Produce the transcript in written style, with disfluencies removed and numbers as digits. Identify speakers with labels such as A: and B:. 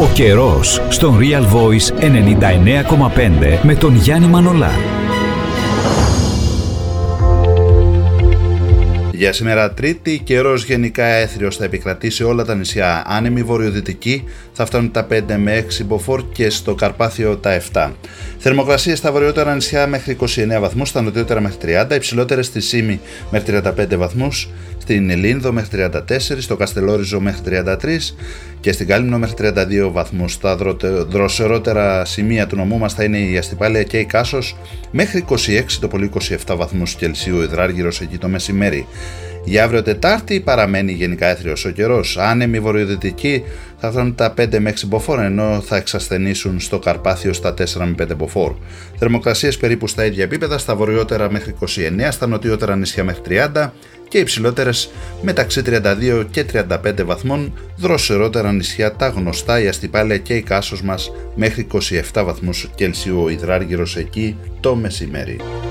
A: Ο καιρός στον Real Voice 99,5 με τον Γιάννη Μανολά.
B: Για σήμερα Τρίτη, καιρός γενικά έθριος θα επικρατήσει όλα τα νησιά. Άνεμη βορειοδυτική θα φτάνουν τα 5 με 6 μποφόρ και στο Καρπάθιο τα 7. Θερμοκρασίες στα βορειότερα νησιά μέχρι 29 βαθμούς, στα νοτιότερα μέχρι 30, υψηλότερες στη Σύμη μέχρι 35 βαθμούς, στην Ελίνδο μέχρι 34, στο Καστελόριζο μέχρι 33 και στην Κάλυμνο μέχρι 32 βαθμούς. Τα δροσερότερα σημεία του νομού μας θα είναι η Αστυπάλαια και η Κάσος μέχρι 26, το πολύ 27 βαθμούς Κελσίου, Υδράργυρος εκεί το μεσημέρι. Για αύριο Τετάρτη παραμένει γενικά έθριος ο καιρός. Άνεμοι βορειοδυτικοί θα φτάνουν τα 5 με 6 μποφόρ, ενώ θα εξασθενήσουν στο Καρπάθιο στα 4 με 5 μποφόρ. Θερμοκρασίες περίπου στα ίδια επίπεδα, στα βορειότερα μέχρι 29, στα νοτιότερα νησιά μέχρι 30 και υψηλότερες μεταξύ 32 και 35 βαθμών, δροσερότερα νησιά τα γνωστά, η Αστυπάλαια και η Κάσος μας μέχρι 27 βαθμούς Κελσίου, ο Υδράργυρος εκεί το μεσημέρι.